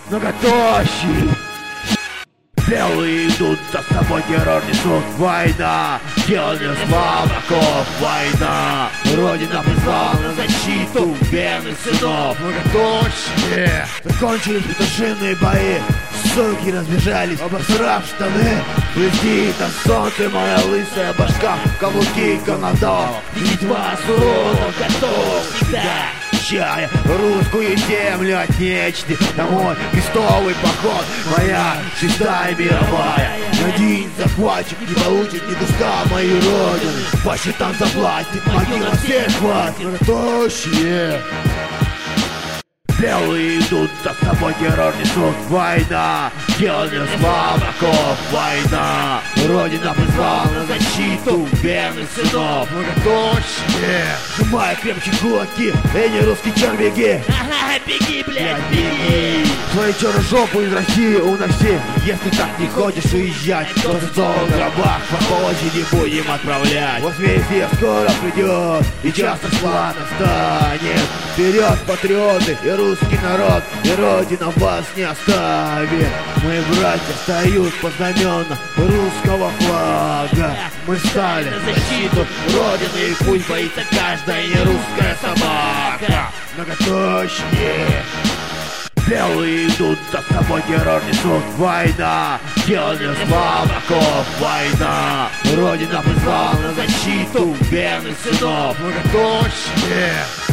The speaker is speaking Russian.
многоточий. Белые идут, за собой террор несут. Война, делание слабаков. Война, Родина призвала на защиту верных сынов. Многоточие. Закончились петушиные бои. Суки разбежались, обосрав штаны. Блестит на солнце моя лысая башка. Каблуки канадов, битва с уродом готов всегда. Чая русскую землю отнечьте. Домой крестовый поход. Моя шестая мировая. Ни один захватчик не получит ни куска моей родины. По счетам заплатит, могила всех хватит. Многоточие. Белые идут, за собой террор несут. Война, делание слабаков. Война, Родина призвала на защиту верных сынов. Многоточие. Сжимая крепче кулаки, не русские червяки. Ага, беги, блядь, беги. Твою черную жопу из России уноси. Если так не хочешь уезжать, то в золотых гробах по площади будем отправлять. Возмездие скоро придет, и час склад настанет. Вперед, патриоты и русский народ, и Родина вас не оставит. Мои братья встают по знамена русского флага. Мы стали на защиту Родины, и пусть боится каждая нерусская собака. Многоточие. Белые идут, за собой террор несут. Война, делание слабаков. Война, Родина призвала на защиту верных сынов. Многоточие.